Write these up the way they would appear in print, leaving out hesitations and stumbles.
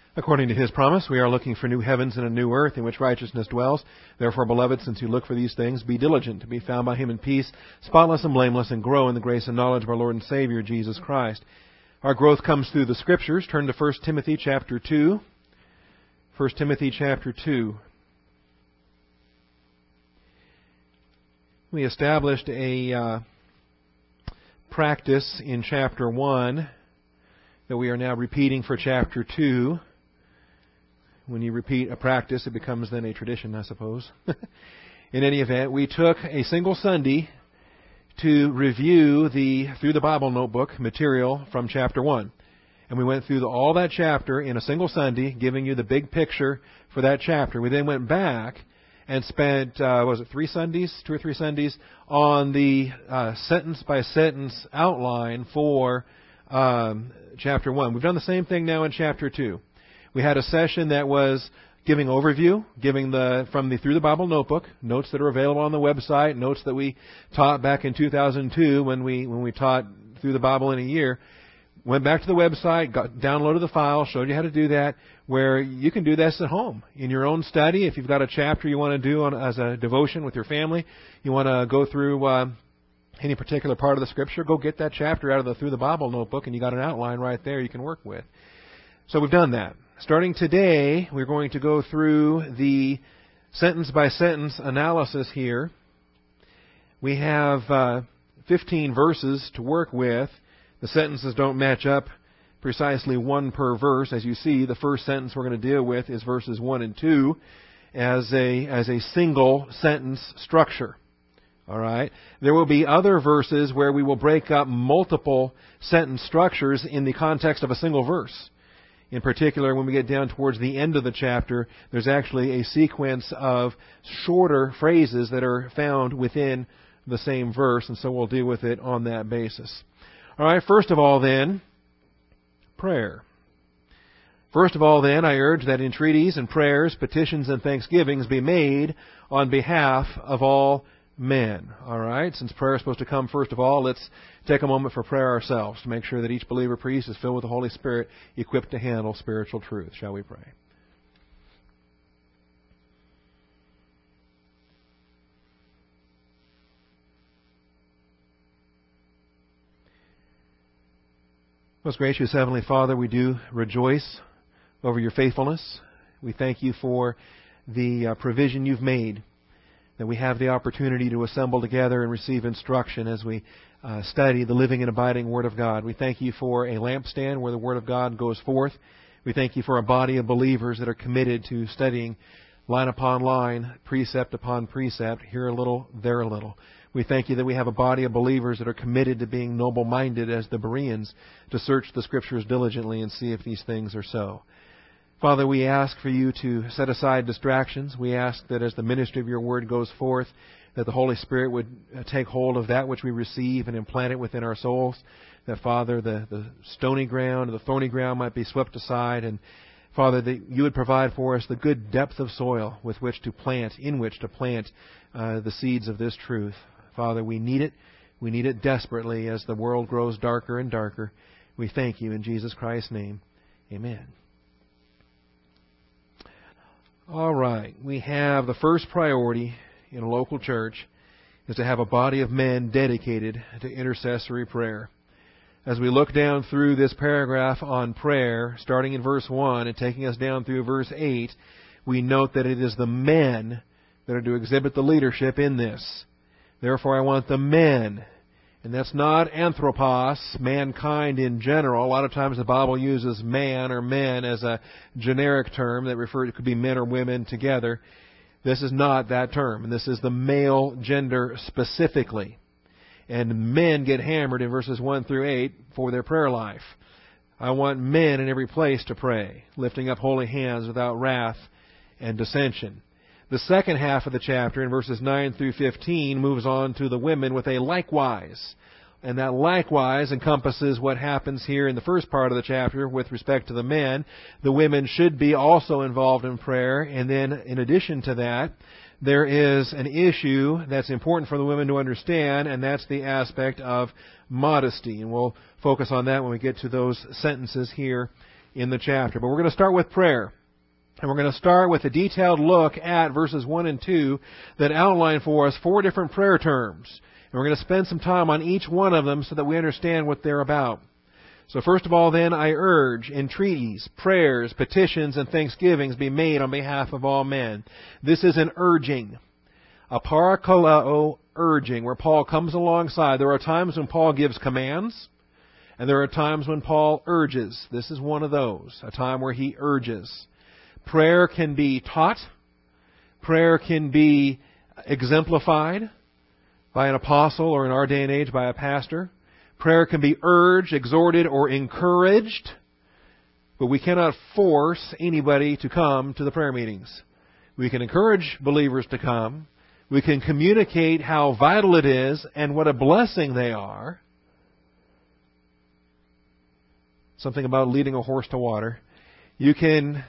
According to His promise, we are looking for new heavens and a new earth in which righteousness dwells. Therefore, beloved, since you look for these things, be diligent to be found by Him in peace, spotless and blameless, and grow in the grace and knowledge of our Lord and Savior, Jesus Christ. Our growth comes through the Scriptures. Turn to 1 Timothy chapter 2. 1 Timothy chapter 2. We established a practice in chapter 1 that we are now repeating for chapter 2. When you repeat a practice, it becomes then a tradition, I suppose. In any event, we took a single Sunday to review the Through the Bible notebook material from chapter 1. And we went through all that chapter in a single Sunday, giving you the big picture for that chapter. We then went back and spent, 2 or 3 Sundays, on the sentence-by-sentence outline for chapter 1. We've done the same thing now in chapter 2. We had a session that was giving overview, from the Through the Bible notebook, notes that are available on the website, notes that we taught back in 2002 when we taught Through the Bible in a year. Went back to the website, downloaded the file, showed you how to do that, where you can do this at home in your own study. If you've got a chapter you want to do as a devotion with your family, you want to go through any particular part of the Scripture, go get that chapter out of the Through the Bible notebook, and you got an outline right there you can work with. So we've done that. Starting today, we're going to go through the sentence-by-sentence analysis here. We have 15 verses to work with. The sentences don't match up precisely one per verse. As you see, the first sentence we're going to deal with is verses 1 and 2 as a single sentence structure. All right. There will be other verses where we will break up multiple sentence structures in the context of a single verse. In particular, when we get down towards the end of the chapter, there's actually a sequence of shorter phrases that are found within the same verse, and so we'll deal with it on that basis. All right, first of all then, prayer. First of all then, I urge that entreaties and prayers, petitions and thanksgivings be made on behalf of all men. All right, since prayer is supposed to come first of all, let's take a moment for prayer ourselves to make sure that each believer priest is filled with the Holy Spirit, equipped to handle spiritual truth. Shall we pray? Most gracious Heavenly Father, we do rejoice over your faithfulness. We thank you for the provision you've made, that we have the opportunity to assemble together and receive instruction as we study the living and abiding Word of God. We thank you for a lampstand where the Word of God goes forth. We thank you for a body of believers that are committed to studying line upon line, precept upon precept, here a little, there a little. We thank you that we have a body of believers that are committed to being noble-minded as the Bereans, to search the Scriptures diligently and see if these things are so. Father, we ask for you to set aside distractions. We ask that as the ministry of your Word goes forth, that the Holy Spirit would take hold of that which we receive and implant it within our souls. That, Father, the stony ground, the thorny ground might be swept aside. And, Father, that you would provide for us the good depth of soil in which to plant the seeds of this truth. Father, we need it. We need it desperately as the world grows darker and darker. We thank you in Jesus Christ's name. Amen. All right. We have the first priority in a local church is to have a body of men dedicated to intercessory prayer. As we look down through this paragraph on prayer, starting in verse 1 and taking us down through verse 8, we note that it is the men that are to exhibit the leadership in this. Therefore, I want the men. And that's not anthropos, mankind in general. A lot of times the Bible uses man or men as a generic term that it could be men or women together. This is not that term. And this is the male gender specifically. And men get hammered in verses 1 through 8 for their prayer life. I want men in every place to pray, lifting up holy hands without wrath and dissension. The second half of the chapter, in verses 9 through 15, moves on to the women with a likewise. And that likewise encompasses what happens here in the first part of the chapter with respect to the men. The women should be also involved in prayer. And then, in addition to that, there is an issue that's important for the women to understand, and that's the aspect of modesty. And we'll focus on that when we get to those sentences here in the chapter. But we're going to start with prayer. And we're going to start with a detailed look at verses 1 and 2 that outline for us 4 different prayer terms. And we're going to spend some time on each one of them so that we understand what they're about. So first of all, then, I urge entreaties, prayers, petitions, and thanksgivings be made on behalf of all men. This is an urging, a parakaleo urging, where Paul comes alongside. There are times when Paul gives commands, and there are times when Paul urges. This is one of those, a time where he urges. Prayer can be taught. Prayer can be exemplified by an apostle, or in our day and age, by a pastor. Prayer can be urged, exhorted, or encouraged. But we cannot force anybody to come to the prayer meetings. We can encourage believers to come. We can communicate how vital it is and what a blessing they are. Something about leading a horse to water. You can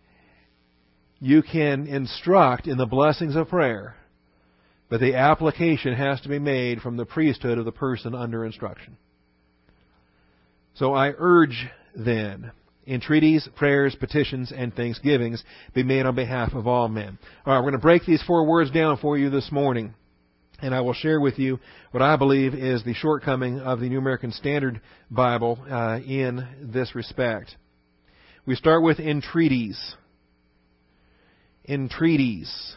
instruct in the blessings of prayer, but the application has to be made from the priesthood of the person under instruction. So I urge then, entreaties, prayers, petitions, and thanksgivings be made on behalf of all men. All right, we're going to break these 4 words down for you this morning, and I will share with you what I believe is the shortcoming of the New American Standard Bible in this respect. We start with entreaties. Entreaties.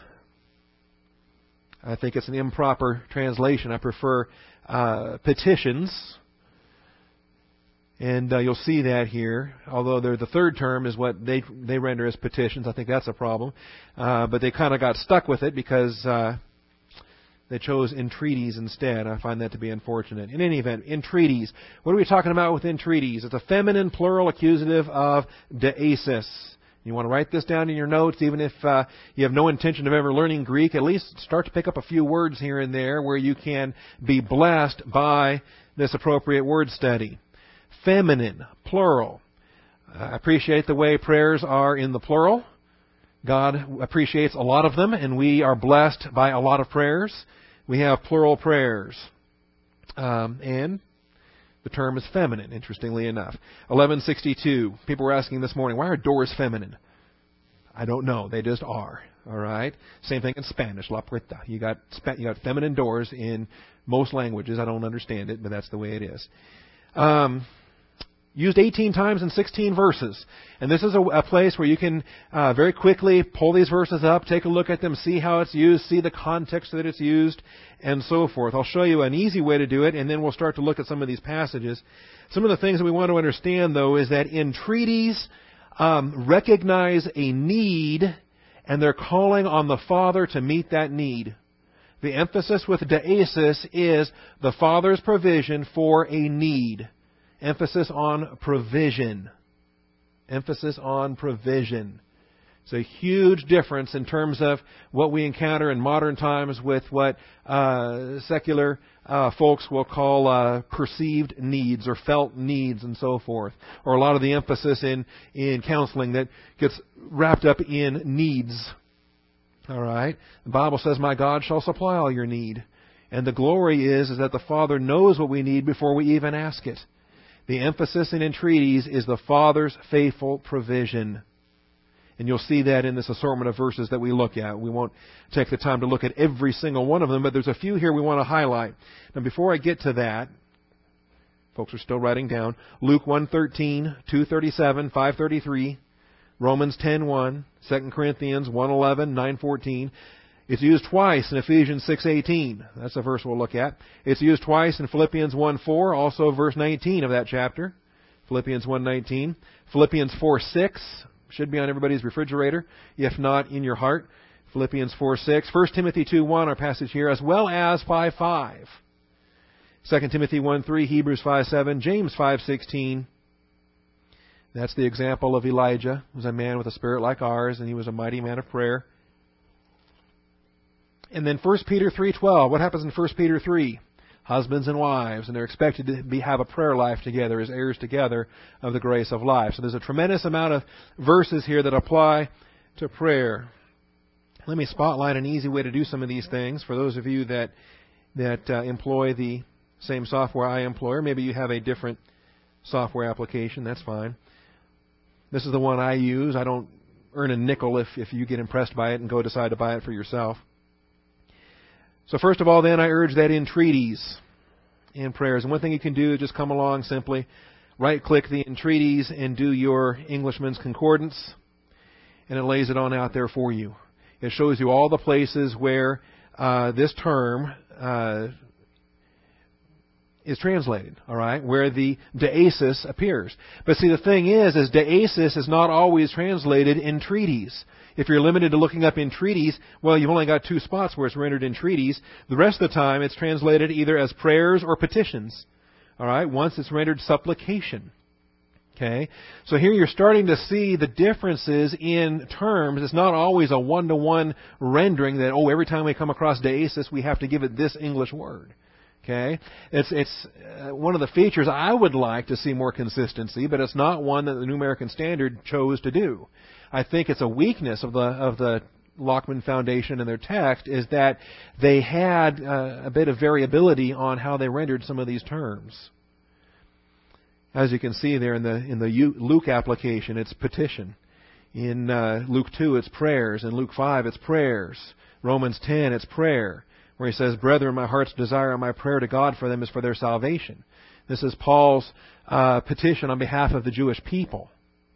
I think it's an improper translation. I prefer petitions. And you'll see that here. Although the third term is what they render as petitions. I think that's a problem. But they kind of got stuck with it because they chose entreaties instead. I find that to be unfortunate. In any event, entreaties. What are we talking about with entreaties? It's a feminine plural accusative of deesis. You want to write this down in your notes, even if you have no intention of ever learning Greek. At least start to pick up a few words here and there where you can be blessed by this appropriate word study. Feminine, plural. I appreciate the way prayers are in the plural. God appreciates a lot of them, and we are blessed by a lot of prayers. We have plural prayers. And the term is feminine, interestingly enough. 1162. People were asking this morning, why are doors feminine? I don't know. They just are. All right? Same thing in Spanish, la puerta. You got feminine doors in most languages. I don't understand it, but that's the way it is. Used 18 times in 16 verses. And this is a place where you can very quickly pull these verses up, take a look at them, see how it's used, see the context that it's used, and so forth. I'll show you an easy way to do it, and then we'll start to look at some of these passages. Some of the things that we want to understand, though, is that entreaties recognize a need, and they're calling on the Father to meet that need. The emphasis with deesis is the Father's provision for a need. Emphasis on provision. Emphasis on provision. It's a huge difference in terms of what we encounter in modern times with what secular folks will call perceived needs or felt needs and so forth. Or a lot of the emphasis in counseling that gets wrapped up in needs. All right? The Bible says, my God shall supply all your need. And the glory is that the Father knows what we need before we even ask it. The emphasis in entreaties is the Father's faithful provision. And you'll see that in this assortment of verses that we look at. We won't take the time to look at every single one of them, but there's a few here we want to highlight. Now, before I get to that, folks are still writing down, Luke 1:13, 2:37, 5:33, Romans 10:1, 2 Corinthians 1:11, 9:14. It's used twice in Ephesians 6:18. That's a verse we'll look at. It's used twice in Philippians 1:4, also verse 19 of that chapter. Philippians 1:19. Philippians 4:6 should be on everybody's refrigerator, if not in your heart. Philippians 4:6. 1 Timothy 2:1, our passage here, as well as 5:5. 2 Timothy 1:3, Hebrews 5:7, James 5:16. That's the example of Elijah. He was a man with a spirit like ours, and he was a mighty man of prayer. And then 1 Peter 3:12. What happens in 1 Peter 3? Husbands and wives, and they're expected to have a prayer life together as heirs together of the grace of life. So there's a tremendous amount of verses here that apply to prayer. Let me spotlight an easy way to do some of these things for those of you that employ the same software I employ, or maybe you have a different software application. That's fine. This is the one I use. I don't earn a nickel if you get impressed by it and go decide to buy it for yourself. So first of all, then, I urge that entreaties and prayers. And one thing you can do is just come along simply, right-click the entreaties and do your Englishman's Concordance, and it lays it on out there for you. It shows you all the places where this term is translated, all right, where the deesis appears. But see, the thing is deesis is not always translated entreaties. If you're limited to looking up entreaties, well, you've only got 2 spots where it's rendered entreaties. The rest of the time, it's translated either as prayers or petitions. All right, once it's rendered supplication. Okay, so here you're starting to see the differences in terms. It's not always a one-to-one rendering that, every time we come across deesis, we have to give it this English word. Okay, it's one of the features I would like to see more consistency, but it's not one that the New American Standard chose to do. I think it's a weakness of the Lockman Foundation and their text is that they had a bit of variability on how they rendered some of these terms. As you can see there in the Luke application, it's petition. In Luke 2, it's prayers. In Luke 5, it's prayers. Romans 10, it's prayer, where he says, "Brethren, my heart's desire and my prayer to God for them is for their salvation." This is Paul's petition on behalf of the Jewish people.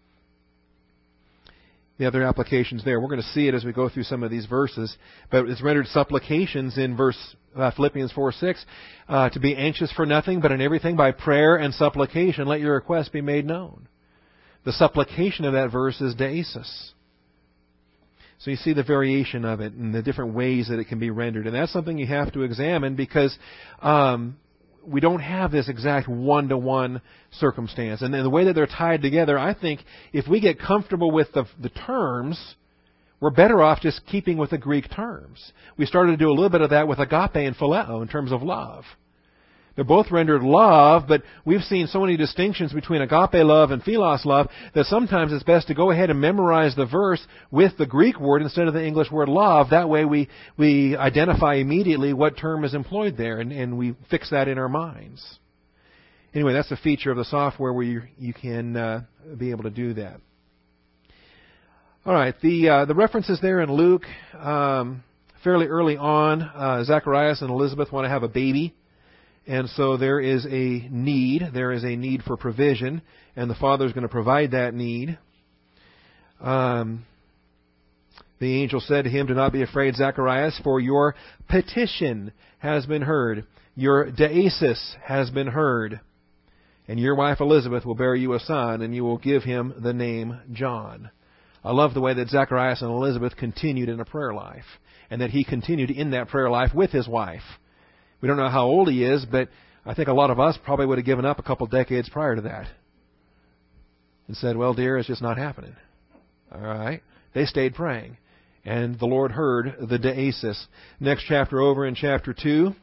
The other applications there, we're going to see it as we go through some of these verses, but it's rendered supplications in Philippians 4:6, to be anxious for nothing, but in everything by prayer and supplication, let your requests be made known. The supplication of that verse is deesis. So you see the variation of it and the different ways that it can be rendered. And that's something you have to examine because we don't have this exact one-to-one circumstance. And the way that they're tied together, I think if we get comfortable with the terms, we're better off just keeping with the Greek terms. We started to do a little bit of that with agape and phileo in terms of love. They're both rendered love, but we've seen so many distinctions between agape love and philos love that sometimes it's best to go ahead and memorize the verse with the Greek word instead of the English word love. That way we identify immediately what term is employed there, and we fix that in our minds. Anyway, that's a feature of the software where you can be able to do that. All right, the references there in Luke, fairly early on, Zacharias and Elizabeth want to have a baby. And so there is a need. There is a need for provision, and the Father is going to provide that need. The angel said to him, "Do not be afraid, Zacharias, for your petition has been heard. Your deesis has been heard. And your wife Elizabeth will bear you a son, and you will give him the name John." I love the way that Zacharias and Elizabeth continued in a prayer life, and that he continued in that prayer life with his wife. We don't know how old he is, but I think a lot of us probably would have given up a couple decades prior to that and said, "Well, dear, it's just not happening." All right? They stayed praying, and the Lord heard the deesis. Next chapter over in chapter 2,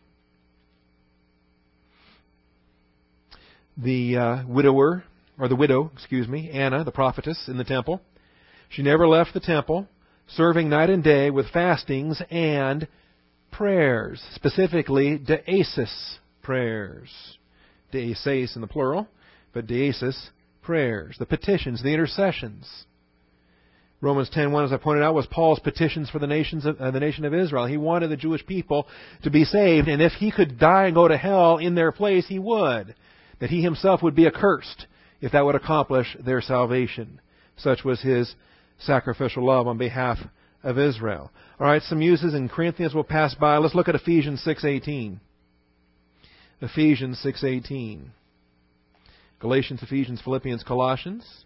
the widow, Anna, the prophetess in the temple. She never left the temple, serving night and day with fastings and prayers, specifically deesis prayers. Deesis in the plural, but deesis prayers, the petitions, the intercessions. Romans 10:1, as I pointed out, was Paul's petitions for the nation of Israel. He wanted the Jewish people to be saved, and if he could die and go to hell in their place, he would. That he himself would be accursed if that would accomplish their salvation. Such was his sacrificial love on behalf of Israel. All right, some uses in Corinthians we'll pass by. Let's look at Ephesians 6:18. Ephesians 6:18. Galatians, Ephesians, Philippians, Colossians.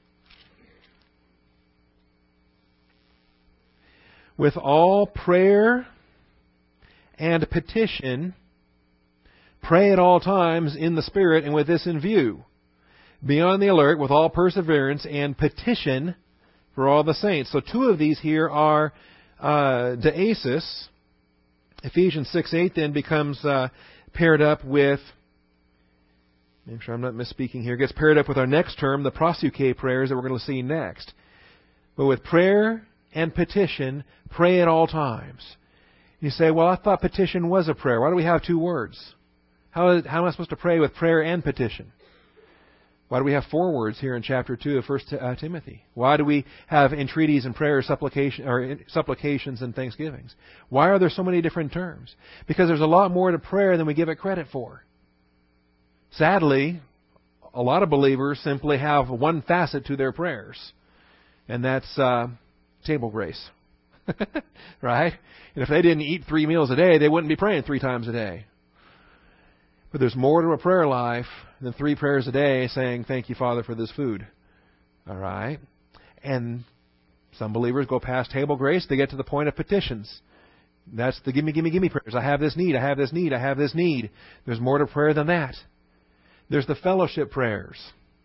With all prayer and petition, pray at all times in the Spirit, and with this in view. Be on the alert with all perseverance and petition for all the saints. So 2 of these here are deesis. Ephesians 6:8 then becomes paired up with, make sure I'm not misspeaking here, gets paired up with our next term, the prosuke prayers that we're going to see next. But with prayer and petition, pray at all times. You say, well, I thought petition was a prayer. Why do we have 2 words? How am I supposed to pray with prayer and petition? Why do we have forewords here in chapter 2 of 1 Timothy? Why do we have entreaties and prayers, supplications and thanksgivings? Why are there so many different terms? Because there's a lot more to prayer than we give it credit for. Sadly, a lot of believers simply have one facet to their prayers, and that's table grace. Right? And if they didn't eat 3 meals a day, they wouldn't be praying 3 times a day. But there's more to a prayer life than 3 prayers a day saying, "Thank you, Father, for this food." All right? And some believers go past table grace. They get to the point of petitions. That's the gimme, gimme, gimme prayers. I have this need, I have this need, I have this need. There's more to prayer than that. There's the fellowship prayers.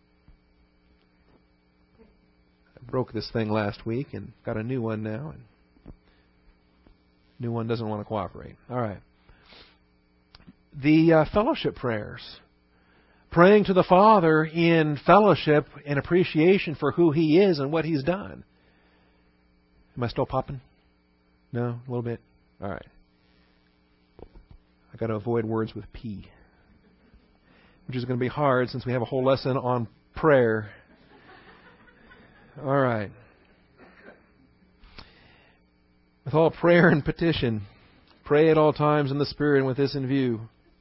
I broke this thing last week and got a new one now. And new one doesn't want to cooperate. All right. The fellowship prayers. Praying to the Father in fellowship and appreciation for who He is and what He's done. Am I still popping? No? A little bit? All right. I've got to avoid words with P, which is going to be hard since we have a whole lesson on prayer. All right. With all prayer and petition, pray at all times in the Spirit and with this in view.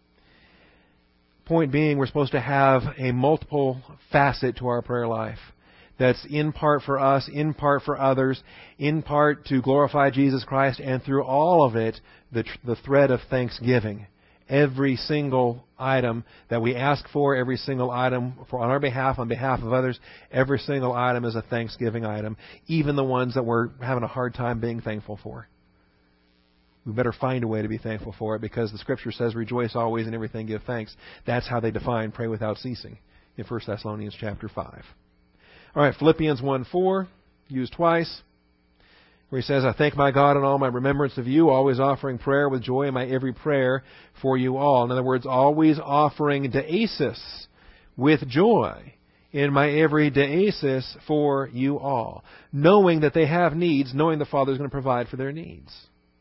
Point being, we're supposed to have a multiple facet to our prayer life. That's in part for us, in part for others, in part to glorify Jesus Christ, and through all of it, the thread of thanksgiving. Every single item that we ask for, every single item on our behalf, on behalf of others, every single item is a thanksgiving item, even the ones that we're having a hard time being thankful for. We better find a way to be thankful for it, because the Scripture says, "Rejoice always, in everything give thanks." That's how they define pray without ceasing in 1 Thessalonians chapter 5. All right, Philippians 1:4, used twice, where he says, "I thank my God in all my remembrance of you, always offering prayer with joy in my every prayer for you all." In other words, always offering deesis with joy in my every deesis for you all. Knowing that they have needs, knowing the Father is going to provide for their needs.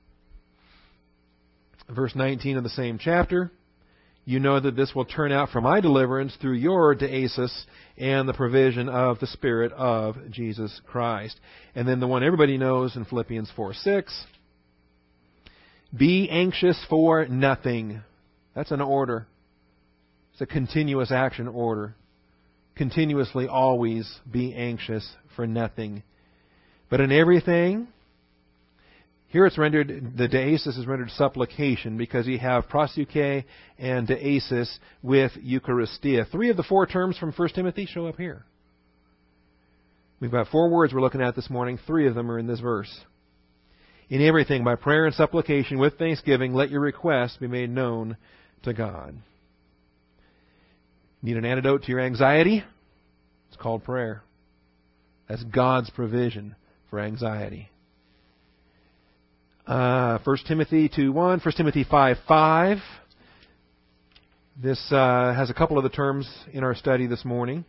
Verse 19 of the same chapter, "You know that this will turn out for my deliverance through your deesis and the provision of the Spirit of Jesus Christ." And then the one everybody knows in Philippians 4:6, "Be anxious for nothing." That's an order. It's a continuous action order. Continuously, always be anxious for nothing. But in everything, here it's rendered, the deesis is rendered supplication, because you have prosuke and deesis with Eucharistia. 3 of the 4 terms from 1 Timothy show up here. We've got 4 words we're looking at this morning. 3 of them are in this verse. "In everything, by prayer and supplication with thanksgiving, let your requests be made known to God." Need an antidote to your anxiety? It's called prayer. That's God's provision for anxiety. 1 Timothy 2:1, 1 Timothy 5:5. This has a couple of the terms in our study this morning.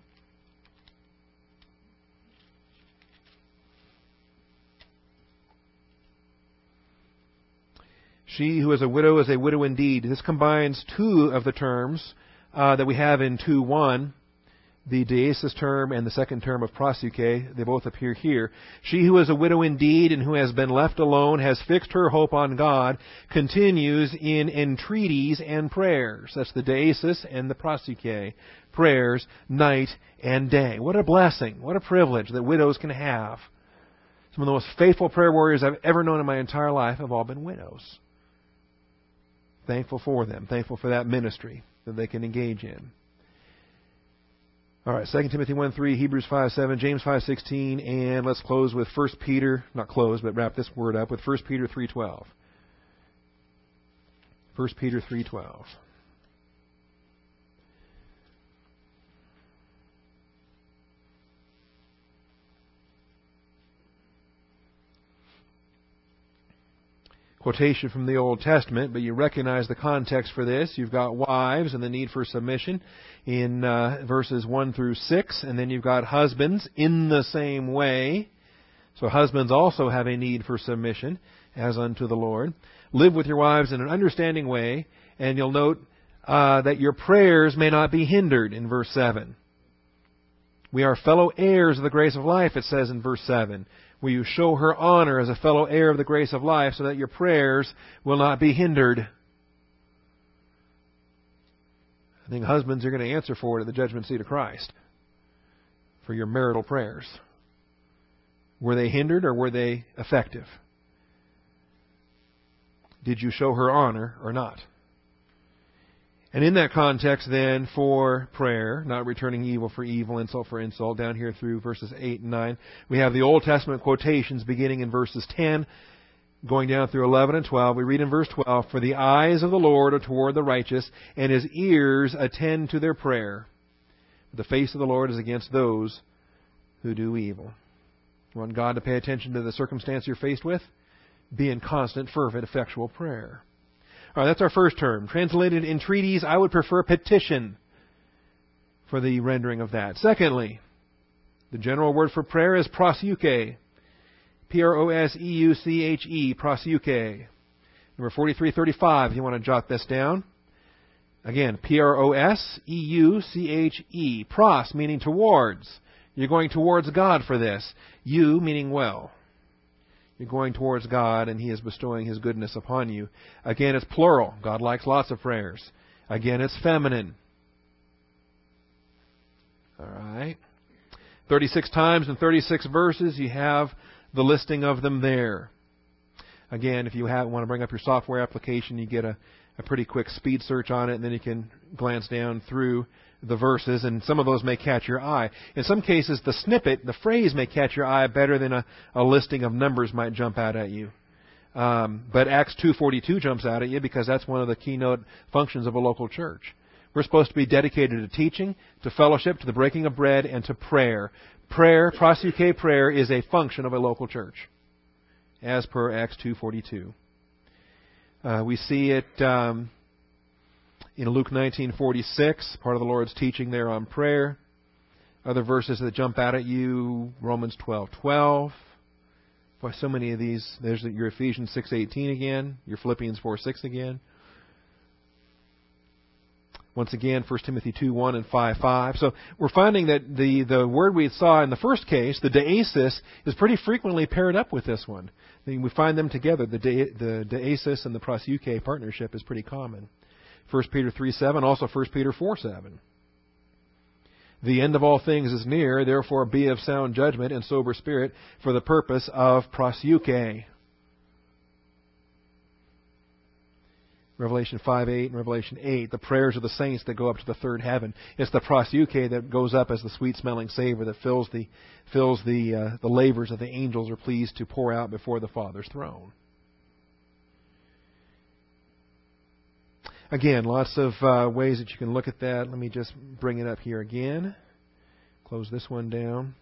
"She who is a widow is a widow indeed." This combines 2 of the terms that we have in 2:1. The deesis term and the second term of prosuke, they both appear here. "She who is a widow indeed and who has been left alone has fixed her hope on God, continues in entreaties and prayers." That's the deesis and the prosuke. Prayers night and day. What a blessing. What a privilege that widows can have. Some of the most faithful prayer warriors I've ever known in my entire life have all been widows. Thankful for them. Thankful for that ministry that they can engage in. All right, 2 Timothy 1:3, Hebrews 5:7, James 5:16, and let's close with 1 Peter, not close, but wrap this word up with 1 Peter 3:12. 1 Peter 3:12. Quotation from the Old Testament, but you recognize the context for this. You've got wives and the need for submission in verses 1 through 6, and then you've got husbands in the same way. So husbands also have a need for submission as unto the Lord. "Live with your wives in an understanding way," and you'll note that your prayers may not be hindered in verse 7. We are fellow heirs of the grace of life, it says in verse 7. Will you show her honor as a fellow heir of the grace of life so that your prayers will not be hindered? I think husbands are going to answer for it at the judgment seat of Christ for your marital prayers. Were they hindered or were they effective? Did you show her honor or not? And in that context then for prayer, not returning evil for evil, insult for insult, down here through verses 8 and 9, we have the Old Testament quotations beginning in verses 10, going down through 11 and 12. We read in verse 12, For the eyes of the Lord are toward the righteous, and His ears attend to their prayer. The face of the Lord is against those who do evil. You want God to pay attention to the circumstance you're faced with? Be in constant, fervent, effectual prayer. All right, that's our first term. Translated entreaties, I would prefer petition for the rendering of that. Secondly, the general word for prayer is proseuche. P-R-O-S-E-U-C-H-E, proseuche. Number 4335, if you want to jot this down. Again, P-R-O-S-E-U-C-H-E. Pros, meaning towards. You're going towards God for this. You, meaning well. You're going towards God, and He is bestowing His goodness upon you. Again, it's plural. God likes lots of prayers. Again, it's feminine. All right. 36 times in 36 verses, you have the listing of them there. Again, if you want to bring up your software application, you get a pretty quick speed search on it, and then you can glance down through the verses, and some of those may catch your eye. In some cases, the snippet, the phrase may catch your eye better than a listing of numbers might jump out at you. But Acts 2:42 jumps out at you because that's one of the keynote functions of a local church. We're supposed to be dedicated to teaching, to fellowship, to the breaking of bread, and to prayer. Prayer, proseuche prayer, is a function of a local church, as per Acts 2:42. We see it in Luke 19:46, part of the Lord's teaching there on prayer. Other verses that jump out at you, Romans 12:12. Boy, so many of these. There's your Ephesians 6:18 again, your Philippians 4:6 again. Once again, 1 Timothy 2:1 and 5:5. So we're finding that the word we saw in the first case, the deesis, is pretty frequently paired up with this one. We find them together. The deesis and the proseuche partnership is pretty common. 1 Peter 3:7, also 1 Peter 4:7. The end of all things is near, therefore be of sound judgment and sober spirit for the purpose of proseuche. Revelation 5:8 and Revelation 8, the prayers of the saints that go up to the third heaven. It's the proseuche that goes up as the sweet-smelling savor that fills the lavers that the angels are pleased to pour out before the Father's throne. Again, lots of ways that you can look at that. Let me just bring it up here again. Close this one down.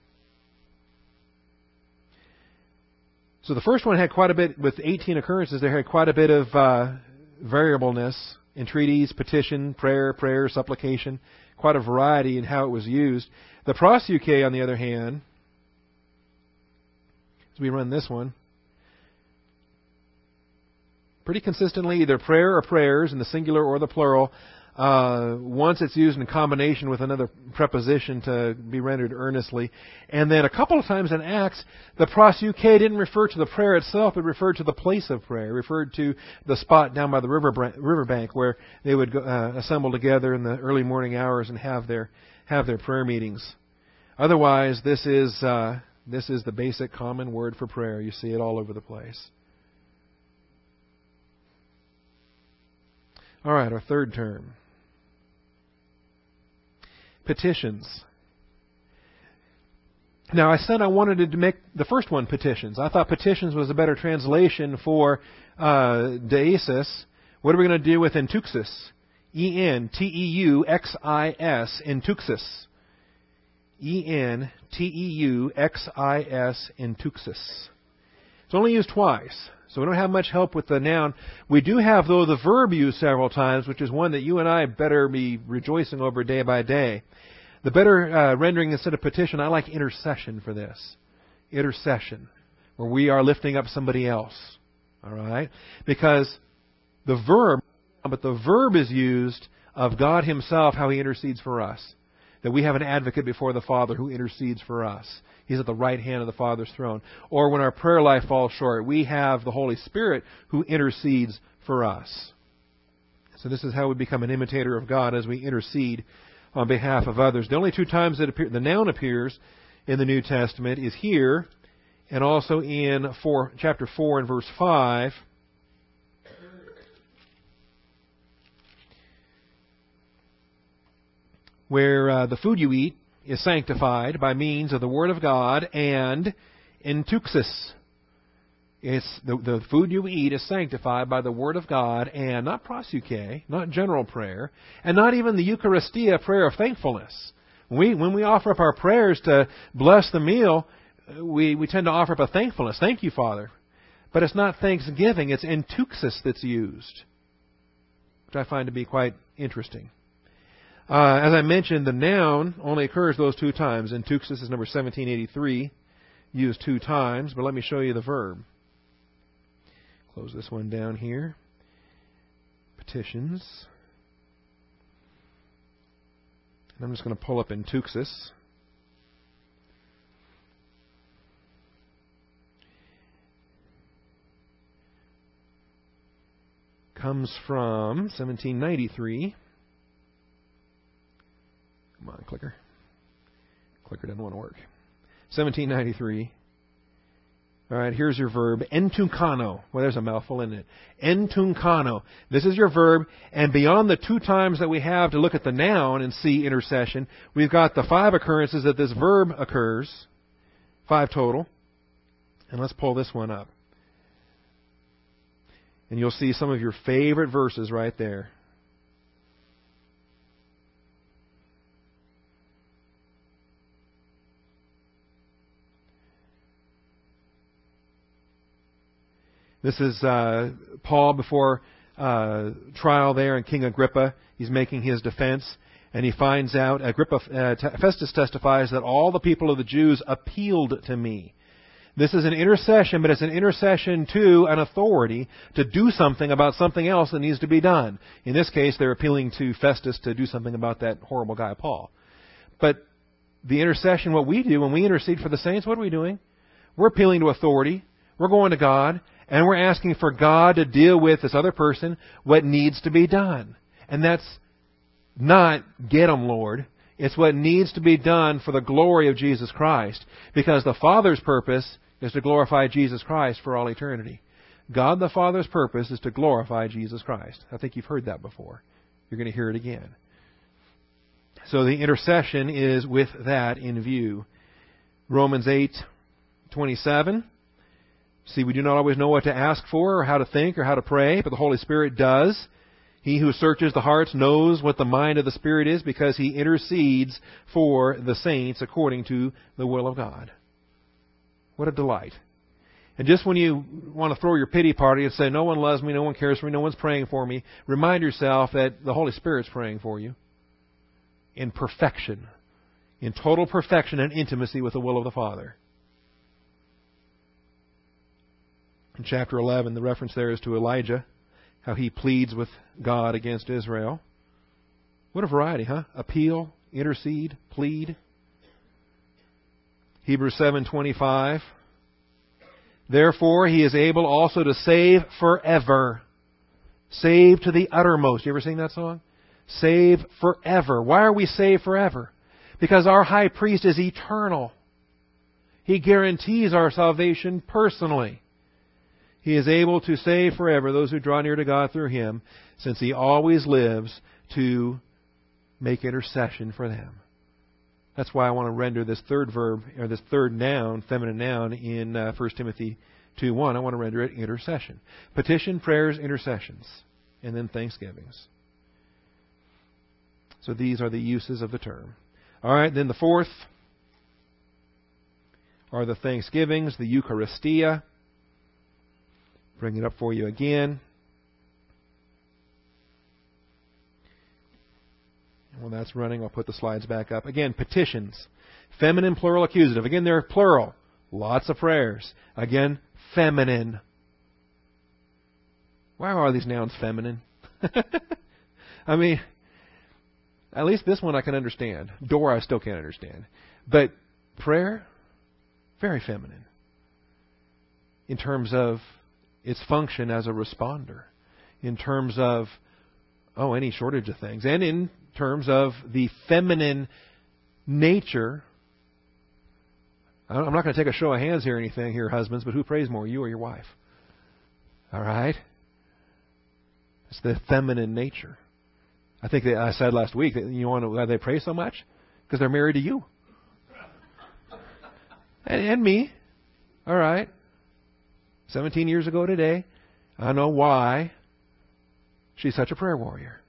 So the first one had quite a bit, with 18 occurrences, there had quite a bit of variableness, entreaties, petition, prayer, supplication, quite a variety in how it was used. The proseuche, on the other hand, as we run this one, pretty consistently either prayer or prayers in the singular or the plural. Once it's used in combination with another preposition to be rendered earnestly. And then a couple of times in Acts, the proseuche didn't refer to the prayer itself, it referred to the place of prayer. It referred to the spot down by the riverbank where they would assemble together in the early morning hours and have their prayer meetings. Otherwise, this is the basic common word for prayer. You see it all over the place. All right, our third term. Petitions. Now, I said I wanted to make the first one petitions. I thought petitions was a better translation for deesis. What are we going to do with enteuxis? E-N-T-E-U-X-I-S, enteuxis. E-N-T-E-U-X-I-S, enteuxis. It's only used twice, so we don't have much help with the noun. We do have, though, the verb used several times, which is one that you and I better be rejoicing over day by day. The better rendering instead of petition, I like intercession for this. Intercession, where we are lifting up somebody else. All right? Because the verb is used of God Himself, how He intercedes for us. that we have an advocate before the Father who intercedes for us. He's at the right hand of the Father's throne. Or when our prayer life falls short, we have the Holy Spirit who intercedes for us. So this is how we become an imitator of God, as we intercede on behalf of others. The only two times that the noun appears in the New Testament is here, and also in chapter 4 and verse 5. Where the food you eat is sanctified by means of the Word of God and entuxis. It's the food you eat is sanctified by the Word of God and not prosuke, not general prayer, and not even the Eucharistia, prayer of thankfulness. When we offer up our prayers to bless the meal, we tend to offer up a thankfulness. Thank you, Father. But it's not thanksgiving, it's entuxis that's used, which I find to be quite interesting. As I mentioned, the noun only occurs those two times. Entuxis is number 1783, used two times, but let me show you the verb. Close this one down here. Petitions. And I'm just going to pull up entuxis. Comes from 1793. Come on, clicker. Clicker doesn't want to work. 1793. All right, here's your verb, entuncano. Well, there's a mouthful in it. Entuncano. This is your verb, and beyond the two times that we have to look at the noun and see intercession, we've got the 5 occurrences that this verb occurs. 5 total. And let's pull this one up. And you'll see some of your favorite verses right there. This is Paul before trial there, and King Agrippa. He's making his defense, and he finds out, Festus testifies that all the people of the Jews appealed to me. This is an intercession, but it's an intercession to an authority to do something about something else that needs to be done. In this case, they're appealing to Festus to do something about that horrible guy, Paul. But the intercession, what we do when we intercede for the saints, what are we doing? We're appealing to authority. We're going to God, and we're asking for God to deal with this other person what needs to be done. And that's not get 'em, Lord. It's what needs to be done for the glory of Jesus Christ. Because the Father's purpose is to glorify Jesus Christ for all eternity. God the Father's purpose is to glorify Jesus Christ. I think you've heard that before. You're going to hear it again. So the intercession is with that in view. Romans 8:27. See, we do not always know what to ask for or how to think or how to pray, but the Holy Spirit does. He who searches the hearts knows what the mind of the Spirit is, because He intercedes for the saints according to the will of God. What a delight. And just when you want to throw your pity party and say, no one loves me, no one cares for me, no one's praying for me, remind yourself that the Holy Spirit's praying for you in perfection, in total perfection and intimacy with the will of the Father. In chapter 11, the reference there is to Elijah, how he pleads with God against Israel. What a variety, huh? Appeal, intercede, plead. Hebrews 7:25. Therefore, He is able also to save forever. Save to the uttermost. You ever sing that song? Save forever. Why are we saved forever? Because our high priest is eternal. He guarantees our salvation personally. He is able to save forever those who draw near to God through Him, since He always lives to make intercession for them. That's why I want to render this third verb, or this third noun, feminine noun, in 1 Timothy 2:1. I want to render it intercession. Petition, prayers, intercessions, and then thanksgivings. So these are the uses of the term. All right, then the fourth are the thanksgivings, the Eucharistia. Bring it up for you again. Well, that's running. I'll put the slides back up. Again, petitions. Feminine, plural, accusative. Again, they're plural. Lots of prayers. Again, feminine. Why are all these nouns feminine? I mean, At least this one I can understand. Door I still can't understand. But prayer, very feminine in terms of its function as a responder, in terms of, any shortage of things, and in terms of the feminine nature. I'm not going to take a show of hands here or anything here, husbands, but who prays more, you or your wife? All right? It's the feminine nature. I think that I said last week that you want to why they pray so much? Because they're married to you. And me. All right. 17 years ago today, I know why she's such a prayer warrior.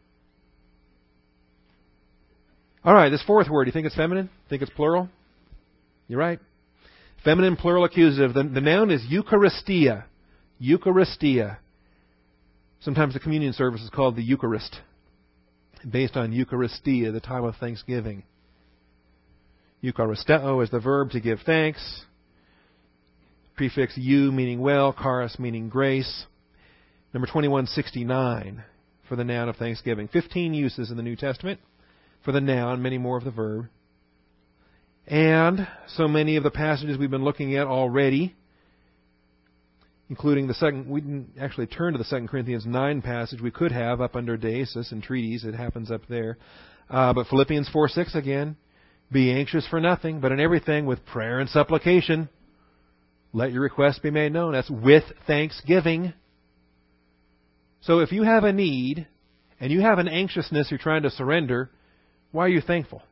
All right, this fourth word, you think it's feminine? Think it's plural? You're right. Feminine plural accusative. The noun is Eucharistia. Eucharistia. Sometimes the communion service is called the Eucharist, based on Eucharistia, the time of thanksgiving. Eucharisteo is the verb to give thanks. Prefix eu meaning well, charis meaning grace. Number 2169 for the noun of thanksgiving. 15 uses in the New Testament for the noun, many more of the verb. And so many of the passages we've been looking at already, including we didn't actually turn to the 2 Corinthians 9 passage. We could have up under deesis and treaties. It happens up there. But Philippians 4:6 again. Be anxious for nothing, but in everything with prayer and supplication. Let your requests be made known. That's with thanksgiving. So if you have a need and you have an anxiousness you're trying to surrender, why are you thankful?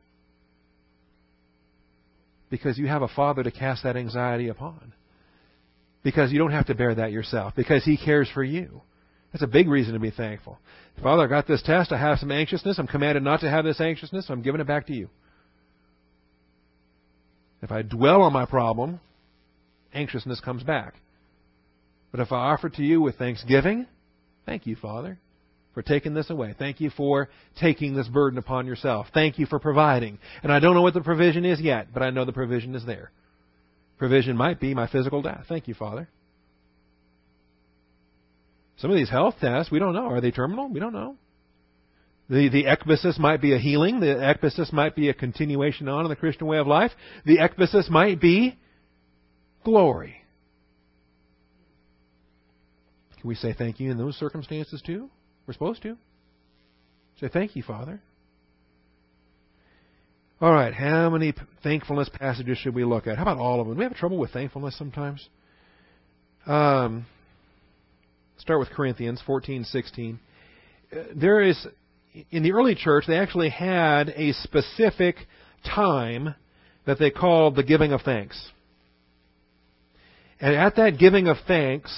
Because you have a Father to cast that anxiety upon. Because you don't have to bear that yourself. Because He cares for you. That's a big reason to be thankful. Father, I got this test. I have some anxiousness. I'm commanded not to have this anxiousness. So I'm giving it back to you. If I dwell on my problem, anxiousness comes back. But if I offer to you with thanksgiving, thank you, Father, for taking this away. Thank you for taking this burden upon yourself. Thank you for providing. And I don't know what the provision is yet, but I know the provision is there. Provision might be my physical death. Thank you, Father. Some of these health tests, we don't know. Are they terminal? We don't know. The ekbasis might be a healing. The ekbasis might be a continuation on in the Christian way of life. The ekbasis might be glory. Can we say thank you in those circumstances too? We're supposed to. Say thank you, Father. All right, how many thankfulness passages should we look at? How about all of them? Do we have trouble with thankfulness sometimes? Start with Corinthians 14:16. There is, in the early church, they actually had a specific time that they called the giving of thanks. And at that giving of thanks,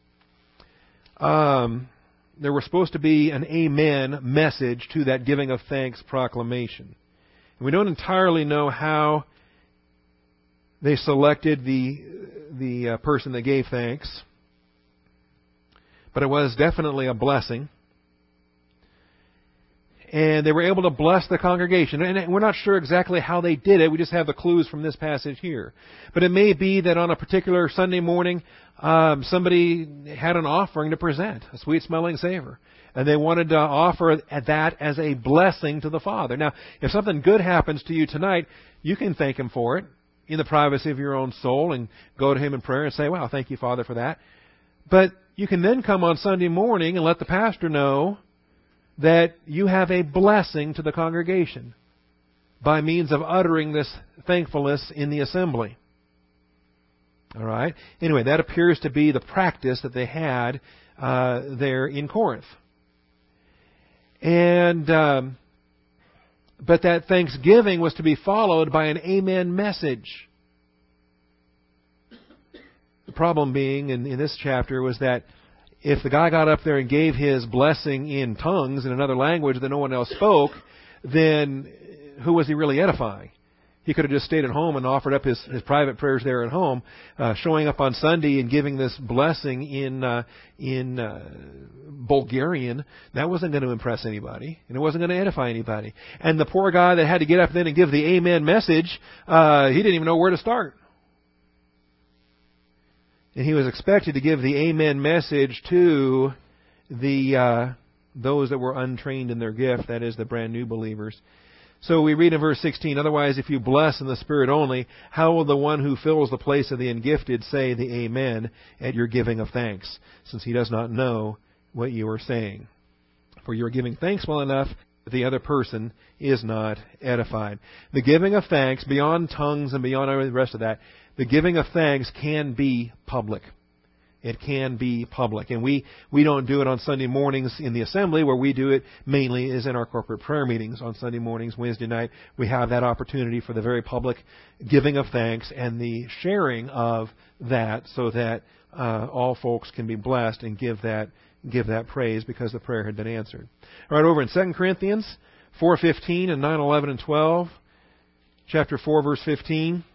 there was supposed to be an amen message to that giving of thanks proclamation. And we don't entirely know how they selected the person that gave thanks, but it was definitely a blessing. And they were able to bless the congregation. And we're not sure exactly how they did it. We just have the clues from this passage here. But it may be that on a particular Sunday morning, somebody had an offering to present, a sweet-smelling savor. And they wanted to offer that as a blessing to the Father. Now, if something good happens to you tonight, you can thank Him for it in the privacy of your own soul and go to Him in prayer and say, wow, thank you, Father, for that. But you can then come on Sunday morning and let the pastor know that you have a blessing to the congregation by means of uttering this thankfulness in the assembly. All right? Anyway, that appears to be the practice that they had there in Corinth. And but that thanksgiving was to be followed by an amen message. The problem being in this chapter was that if the guy got up there and gave his blessing in tongues in another language that no one else spoke, then who was he really edifying? He could have just stayed at home and offered up his private prayers there at home. Showing up on Sunday and giving this blessing in Bulgarian, that wasn't going to impress anybody, and it wasn't going to edify anybody. And the poor guy that had to get up then and give the amen message, he didn't even know where to start. And he was expected to give the amen message to those that were untrained in their gift, that is, the brand new believers. So we read in verse 16, otherwise if you bless in the Spirit only, how will the one who fills the place of the ungifted say the Amen at your giving of thanks, since he does not know what you are saying? For you are giving thanks well enough that the other person is not edified. The giving of thanks, beyond tongues and beyond the rest of that, the giving of thanks can be public. It can be public. And we don't do it on Sunday mornings in the assembly. Where we do it mainly is in our corporate prayer meetings on Sunday mornings, Wednesday night. We have that opportunity for the very public giving of thanks and the sharing of that so that all folks can be blessed and give that praise because the prayer had been answered. All right, over in 2 Corinthians 4:15 and 9:11 and 12. Chapter 4, verse 15.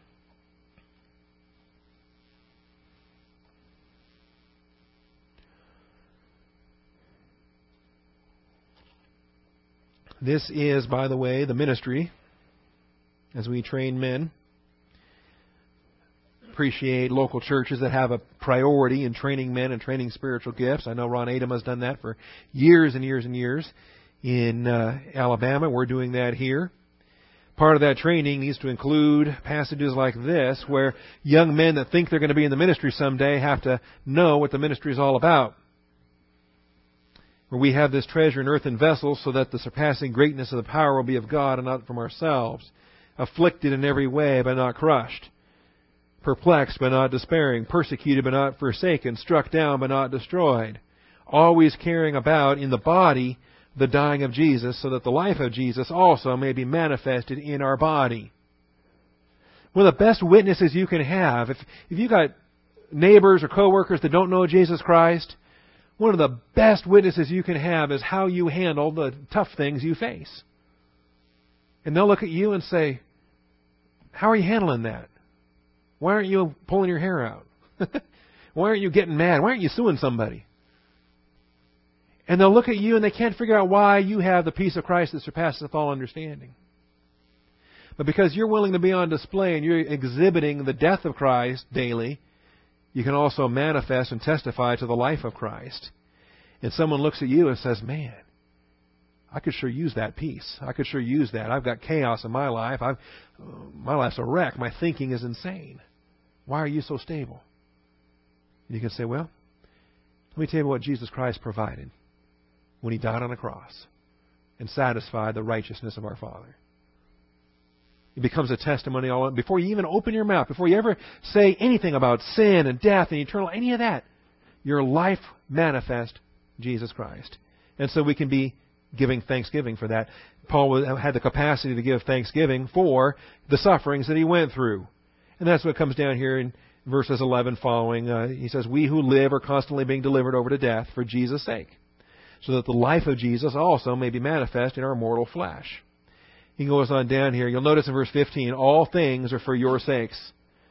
This is, by the way, the ministry as we train men. Appreciate local churches that have a priority in training men and training spiritual gifts. I know Ron Adam has done that for years and years and years in Alabama. We're doing that here. Part of that training needs to include passages like this, where young men that think they're going to be in the ministry someday have to know what the ministry is all about. Where we have this treasure in earthen vessels so that the surpassing greatness of the power will be of God and not from ourselves. Afflicted in every way but not crushed. Perplexed but not despairing. Persecuted but not forsaken. Struck down but not destroyed. Always carrying about in the body the dying of Jesus, so that the life of Jesus also may be manifested in our body. One of the best witnesses you can have, if you've got neighbors or coworkers that don't know Jesus Christ, one of the best witnesses you can have is how you handle the tough things you face. And they'll look at you and say, how are you handling that? Why aren't you pulling your hair out? Why aren't you getting mad? Why aren't you suing somebody? And they'll look at you and they can't figure out why you have the peace of Christ that surpasses all understanding. But because you're willing to be on display and you're exhibiting the death of Christ daily, you can also manifest and testify to the life of Christ. And someone looks at you and says, man, I could sure use that peace. I could sure use that. I've got chaos in my life. My life's a wreck. My thinking is insane. Why are you so stable? And you can say, well, let me tell you what Jesus Christ provided when He died on the cross and satisfied the righteousness of our Father. It becomes a testimony all before you even open your mouth, before you ever say anything about sin and death and eternal, any of that. Your life manifest Jesus Christ. And so we can be giving thanksgiving for that. Paul had the capacity to give thanksgiving for the sufferings that he went through. And that's what comes down here in verses 11 following. He says, we who live are constantly being delivered over to death for Jesus' sake, so that the life of Jesus also may be manifest in our mortal flesh. He goes on down here. You'll notice in verse 15, all things are for your sakes.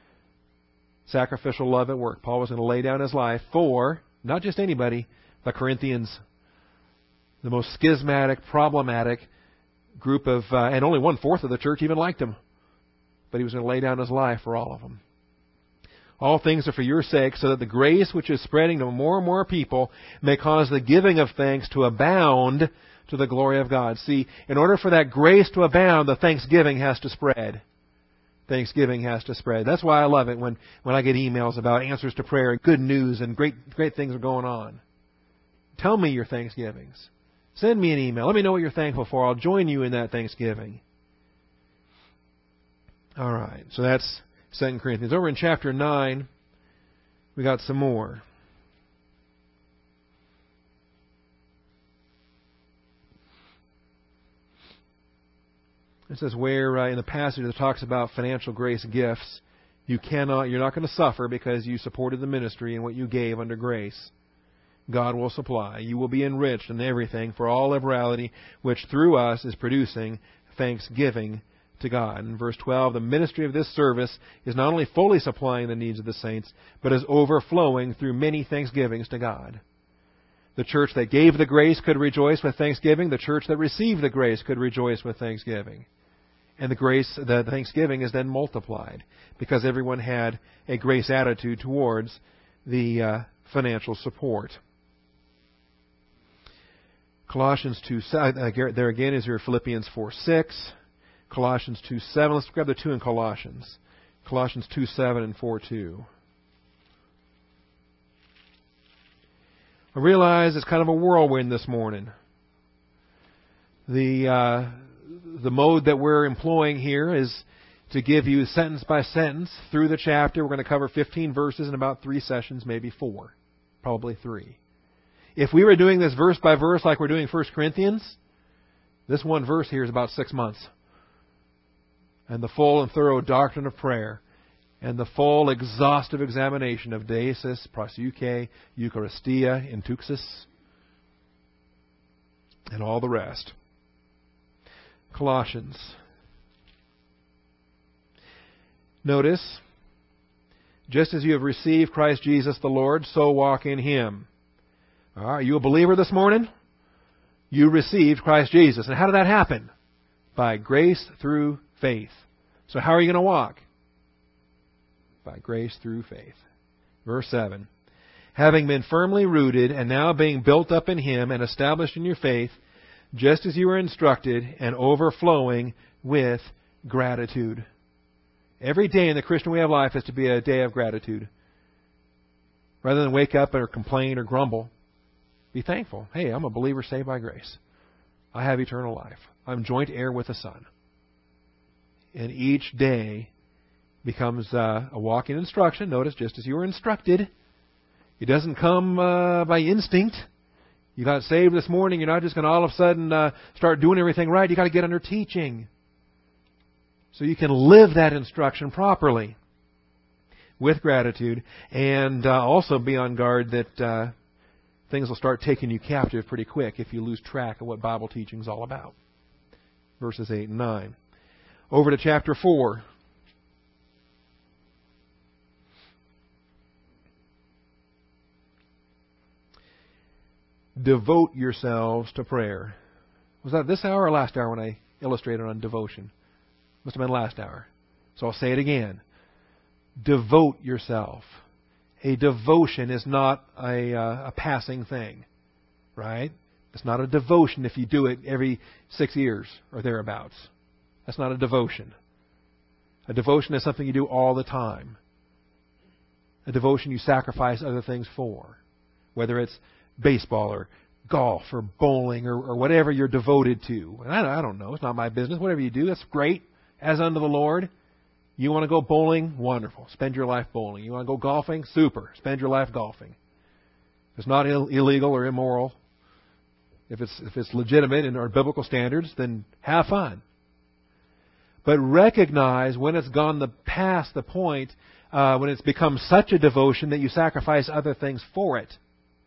Sacrificial love at work. Paul was going to lay down his life for, not just anybody, the Corinthians, the most schismatic, problematic group of, and only 1/4 of the church even liked him. But he was going to lay down his life for all of them. All things are for your sake, so that the grace which is spreading to more and more people may cause the giving of thanks to abound to the glory of God. See, in order for that grace to abound, the thanksgiving has to spread. Thanksgiving has to spread. That's why I love it when I get emails about answers to prayer and good news and great things are going on. Tell me your thanksgivings. Send me an email. Let me know what you're thankful for. I'll join you in that thanksgiving. All right, so that's 2 Corinthians. Over in chapter 9, we got some more. It says where in the passage that talks about financial grace gifts, you're not going to suffer because you supported the ministry and what you gave under grace. God will supply. You will be enriched in everything for all liberality, which through us is producing thanksgiving to God. In verse 12, the ministry of this service is not only fully supplying the needs of the saints, but is overflowing through many thanksgivings to God. The church that gave the grace could rejoice with thanksgiving. The church that received the grace could rejoice with thanksgiving. And the thanksgiving is then multiplied because everyone had a grace attitude towards the financial support. Colossians 2, there again is your Philippians 4:6. Colossians 2:7. Let's grab the 2 in Colossians. Colossians 2:7 and 4:2. I realize it's kind of a whirlwind this morning. The mode that we're employing here is to give you sentence by sentence through the chapter. We're going to cover 15 verses in about 3 sessions, maybe 4, probably 3. If we were doing this verse by verse like we're doing 1 Corinthians, this one verse here is about 6 months. And the full and thorough doctrine of prayer and the full exhaustive examination of deesis, proseuche, eucharistia, intuxis, and all the rest. Colossians. Notice, just as you have received Christ Jesus the Lord, so walk in Him. Are you a believer this morning? You received Christ Jesus. And how did that happen? By grace through faith. So how are you going to walk? By grace through faith. Verse 7. Having been firmly rooted and now being built up in Him and established in your faith, just as you were instructed, and overflowing with gratitude. Every day in the Christian way of life is to be a day of gratitude. Rather than wake up or complain or grumble, be thankful. Hey, I'm a believer saved by grace. I have eternal life. I'm joint heir with the Son. And each day becomes a walking instruction. Notice, just as you were instructed. It doesn't come by instinct. You got saved this morning. You're not just going to all of a sudden start doing everything right. You got to get under teaching, so you can live that instruction properly with gratitude, and also be on guard that things will start taking you captive pretty quick if you lose track of what Bible teaching is all about. Verses 8 and 9. Over to chapter 4. Devote yourselves to prayer. Was that this hour or last hour when I illustrated on devotion? Must have been last hour. So I'll say it again. Devote yourself. A devotion is not a passing thing, right? It's not a devotion if you do it every 6 years or thereabouts. That's not a devotion. A devotion is something you do all the time. A devotion you sacrifice other things for, whether it's baseball or golf or bowling or whatever you're devoted to. And I don't know. It's not my business. Whatever you do, that's great. As unto the Lord. You want to go bowling? Wonderful. Spend your life bowling. You want to go golfing? Super. Spend your life golfing. It's not illegal or immoral. If it's legitimate in our biblical standards, then have fun. But recognize when it's gone past the point, when it's become such a devotion that you sacrifice other things for it.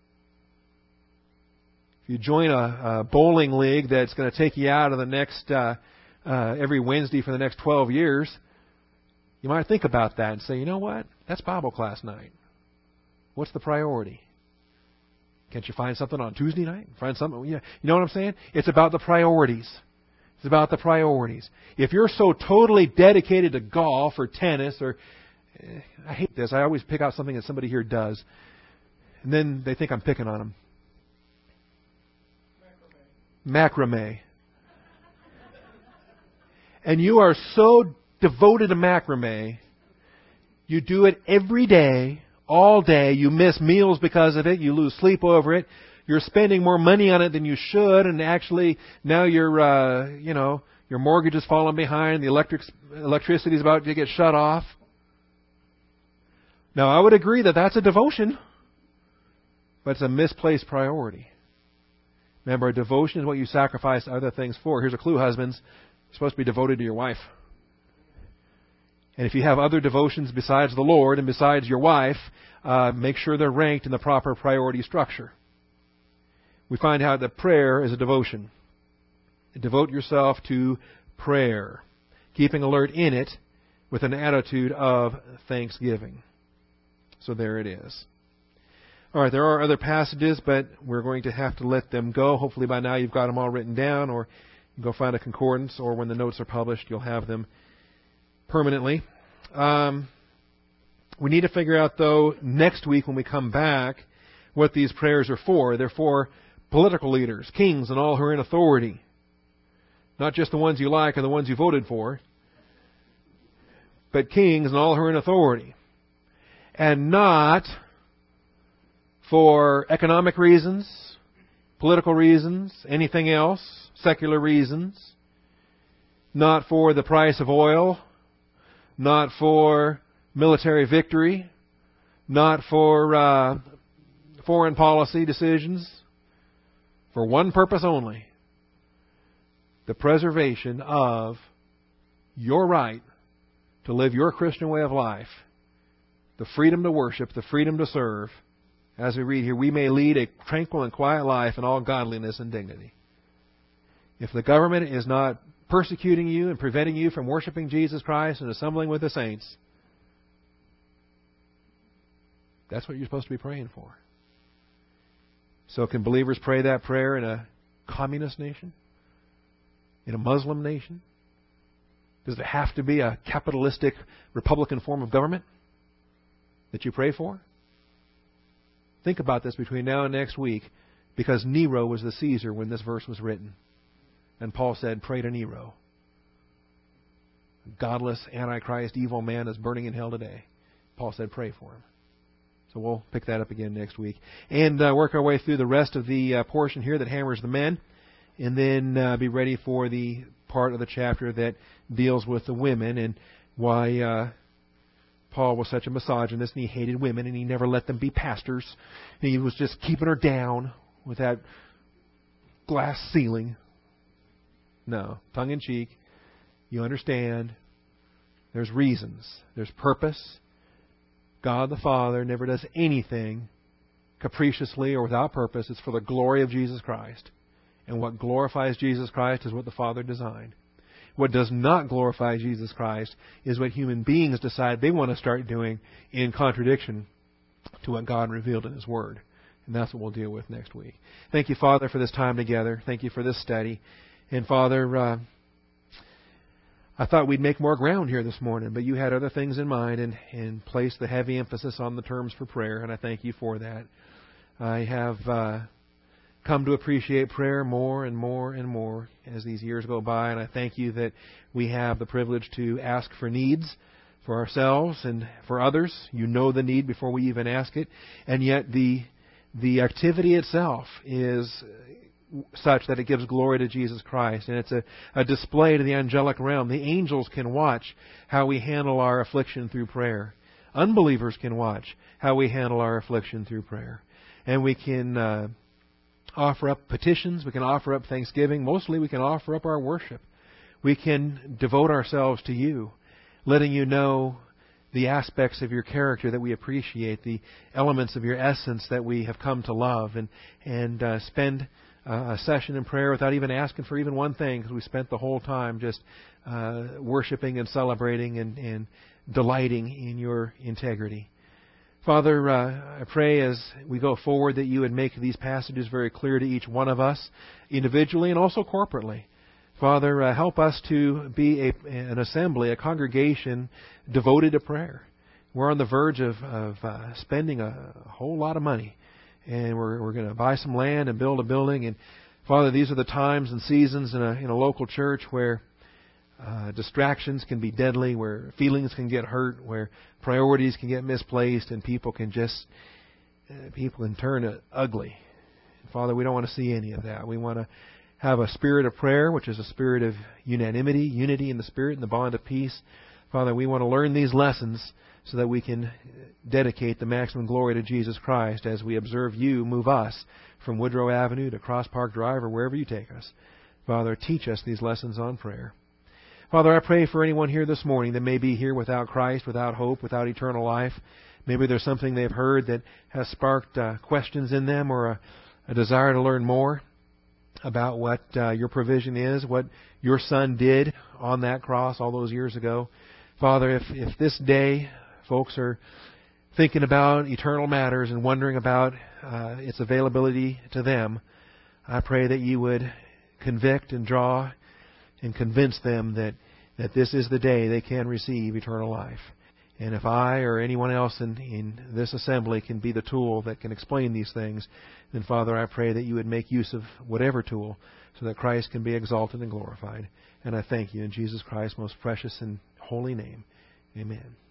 If you join a bowling league that's going to take you out of the next every Wednesday for the next 12 years, you might think about that and say, you know what? That's Bible class night. What's the priority? Can't you find something on Tuesday night? Find something? You know what I'm saying? It's about the priorities. It's about the priorities. If you're so totally dedicated to golf or tennis or... I hate this. I always pick out something that somebody here does. And then they think I'm picking on them. Macrame. And you are so devoted to macrame, you do it every day, all day. You miss meals because of it. You lose sleep over it. You're spending more money on it than you should, and actually now your mortgage is falling behind. The electricity is about to get shut off. Now, I would agree that that's a devotion, but it's a misplaced priority. Remember, a devotion is what you sacrifice other things for. Here's a clue, husbands. You're supposed to be devoted to your wife. And if you have other devotions besides the Lord and besides your wife, make sure they're ranked in the proper priority structure. We find out that prayer is a devotion. Devote yourself to prayer, keeping alert in it with an attitude of thanksgiving. So there it is. All right, there are other passages, but we're going to have to let them go. Hopefully by now you've got them all written down, or you can go find a concordance, or when the notes are published, you'll have them permanently. We need to figure out, though, next week when we come back, what these prayers are for. They're for political leaders, kings, and all who are in authority. Not just the ones you like or the ones you voted for, but kings and all who are in authority. And not for economic reasons, political reasons, anything else, secular reasons. Not for the price of oil, not for military victory, not for foreign policy decisions, for one purpose only: the preservation of your right to live your Christian way of life, the freedom to worship, the freedom to serve. As we read here, we may lead a tranquil and quiet life in all godliness and dignity. If the government is not persecuting you and preventing you from worshiping Jesus Christ and assembling with the saints, that's what you're supposed to be praying for. So can believers pray that prayer in a communist nation? In a Muslim nation? Does it have to be a capitalistic Republican form of government that you pray for? Think about this between now and next week, because Nero was the Caesar when this verse was written. And Paul said, pray to Nero. Godless, antichrist, evil man is burning in hell today. Paul said, pray for him. So we'll pick that up again next week. And work our way through the rest of the portion here that hammers the men. And then be ready for the part of the chapter that deals with the women and why Paul was such a misogynist and he hated women and he never let them be pastors. And he was just keeping her down with that glass ceiling. No, tongue in cheek. You understand. There's reasons. There's purpose. God the Father never does anything capriciously or without purpose. It's for the glory of Jesus Christ. And what glorifies Jesus Christ is what the Father designed. What does not glorify Jesus Christ is what human beings decide they want to start doing in contradiction to what God revealed in His Word. And that's what we'll deal with next week. Thank you, Father, for this time together. Thank you for this study. And Father, I thought we'd make more ground here this morning, but you had other things in mind and placed the heavy emphasis on the terms for prayer, and I thank you for that. I have come to appreciate prayer more and more and more as these years go by, and I thank you that we have the privilege to ask for needs for ourselves and for others. You know the need before we even ask it, and yet the activity itself is such that it gives glory to Jesus Christ. And it's a display to the angelic realm. The angels can watch how we handle our affliction through prayer. Unbelievers can watch how we handle our affliction through prayer. And we can offer up petitions. We can offer up thanksgiving. Mostly we can offer up our worship. We can devote ourselves to you, letting you know the aspects of your character that we appreciate, the elements of your essence that we have come to love, and spend a session in prayer without even asking for even one thing, because we spent the whole time just worshiping and celebrating and delighting in your integrity. Father, I pray as we go forward that you would make these passages very clear to each one of us, individually and also corporately. Father, help us to be an assembly, a congregation devoted to prayer. We're on the verge of spending a whole lot of money. And we're going to buy some land and build a building. And Father, these are the times and seasons in a local church where distractions can be deadly, where feelings can get hurt, where priorities can get misplaced, and people can turn ugly. And Father, we don't want to see any of that. We want to have a spirit of prayer, which is a spirit of unanimity, unity in the Spirit and the bond of peace. Father, we want to learn these lessons so that we can dedicate the maximum glory to Jesus Christ as we observe you move us from Woodrow Avenue to Cross Park Drive or wherever you take us. Father, teach us these lessons on prayer. Father, I pray for anyone here this morning that may be here without Christ, without hope, without eternal life. Maybe there's something they've heard that has sparked questions in them or a desire to learn more about what your provision is, what your Son did on that cross all those years ago. Father, if this day folks are thinking about eternal matters and wondering about its availability to them, I pray that you would convict and draw and convince them that this is the day they can receive eternal life. And if I or anyone else in this assembly can be the tool that can explain these things, then, Father, I pray that you would make use of whatever tool so that Christ can be exalted and glorified. And I thank you in Jesus Christ's most precious and holy name. Amen.